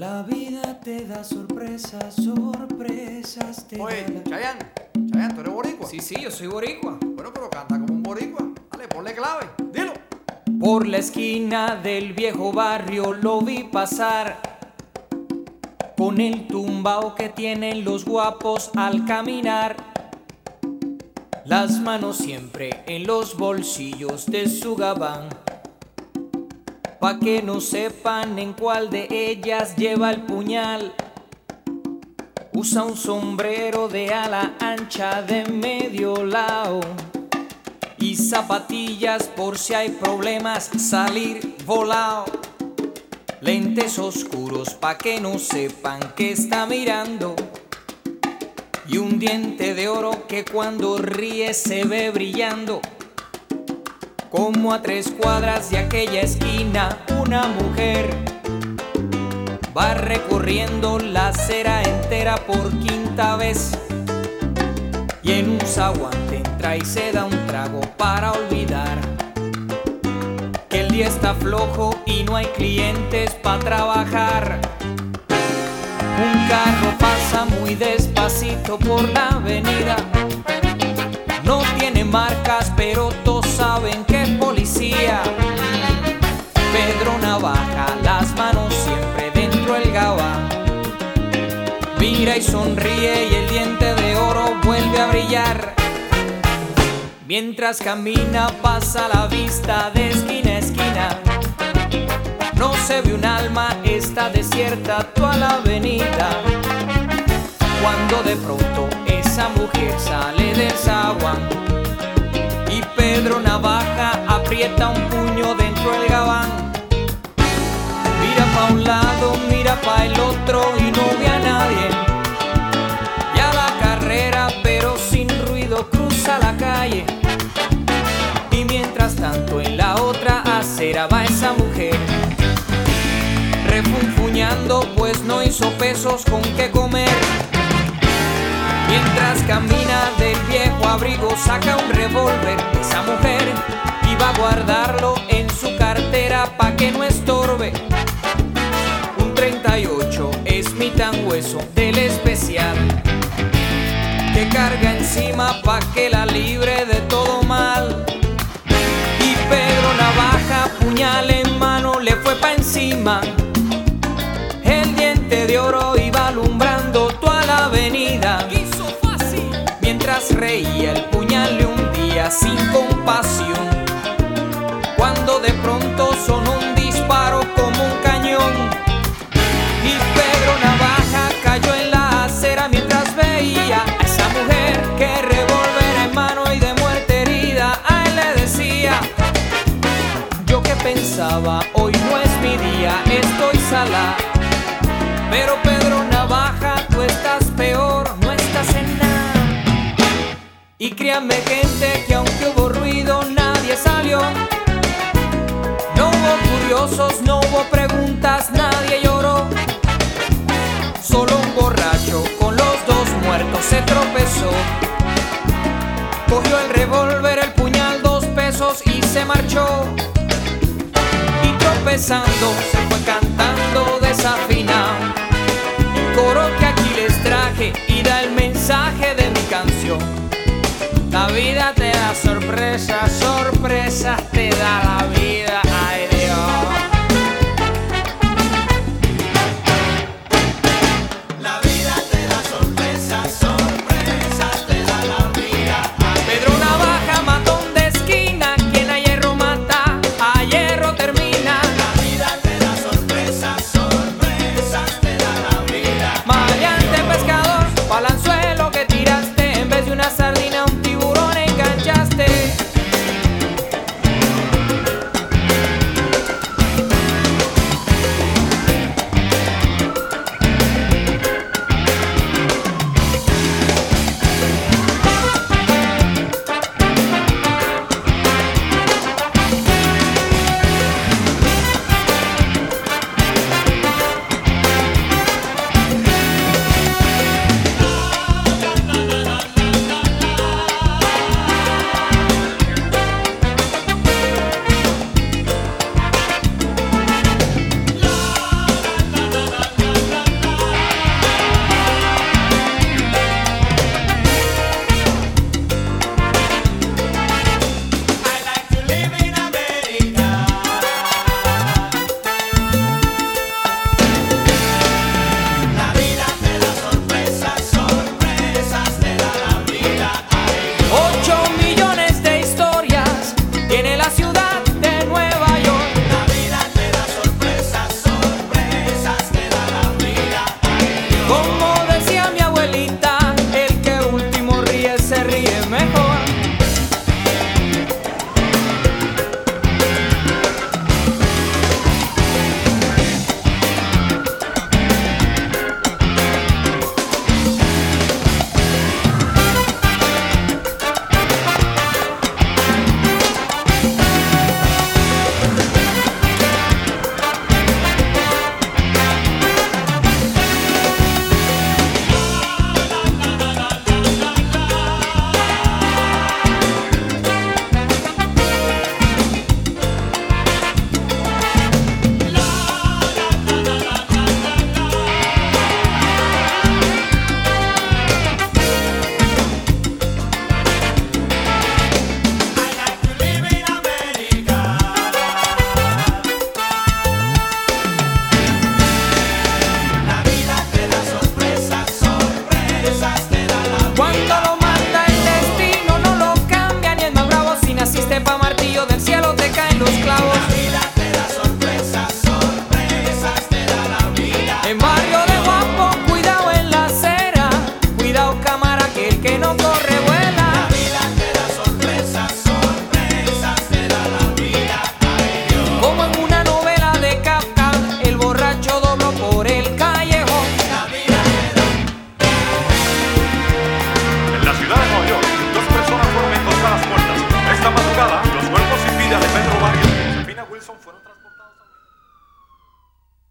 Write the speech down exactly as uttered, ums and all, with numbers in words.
La vida te da sorpresas, sorpresas te Oye, da. Chayanne, Chayanne, ¿tú eres boricua? Sí, sí, yo soy boricua. Bueno, pero canta como un boricua. Dale, ponle clave, dilo. Por la esquina del viejo barrio lo vi pasar, con el tumbao que tienen los guapos al caminar. Las manos siempre en los bolsillos de su gabán, pa' que no sepan en cuál de ellas lleva el puñal. Usa un sombrero de ala ancha de medio lado y zapatillas por si hay problemas salir volado. Lentes oscuros pa' que no sepan que está mirando, y un diente de oro que cuando ríe se ve brillando. Como a tres cuadras de aquella esquina una mujer va recorriendo la acera entera por quinta vez, y en un zaguante entra y se da un trago para olvidar que el día está flojo y no hay clientes pa' trabajar. Un carro pasa muy despacito por la avenida, no tiene marcas pero todos saben que es policía. Pedro Navaja, las manos siempre dentro del gabán, mira y sonríe y el diente de oro vuelve a brillar. Mientras camina pasa la vista de esquina a esquina, no se ve un alma, está desierta toda la avenida. Cuando de pronto esa mujer sale del zaguán y Pedro Navaja aprieta un puño dentro del gabán. Mira pa' un lado, mira pa' el otro y no ve a nadie. Ya la carrera pero sin ruido cruza la calle, y mientras tanto en la otra acera va esa mujer refunfuñando pues no hizo pesos con qué comer. Mientras camina del viejo abrigo saca un revólver esa mujer y va a guardarlo en su cartera pa' que no estorbe. Un treinta y ocho es mi tan hueso del especial que carga encima pa' que la libre de todo mal. Y Pedro Navaja, puñal en mano, le fue pa' encima. El diente de oro iba alumbrando toda la avenida. Mientras reía el puñal le hundía sin compasión, cuando de pronto sonó un disparo como un cañón. Y Pedro Navaja cayó en la acera mientras veía a esa mujer que revólver en mano y de muerte herida a él le decía: yo que pensaba hoy no es mi día, estoy salada. Pero Pedro Navaja, tú estás peor, no estás en nada. Y créanme gente que aunque hubo ruido nadie salió, no hubo curiosos, no hubo preguntas, nadie lloró. Solo un borracho con los dos muertos se tropezó, cogió el revólver, el puñal, dos pesos y se marchó. Y tropezando se fue cantando desafinado el coro que aquí les traje y da el mensaje de mi canción. La vida te da sorpresas, sorpresas te da la vida.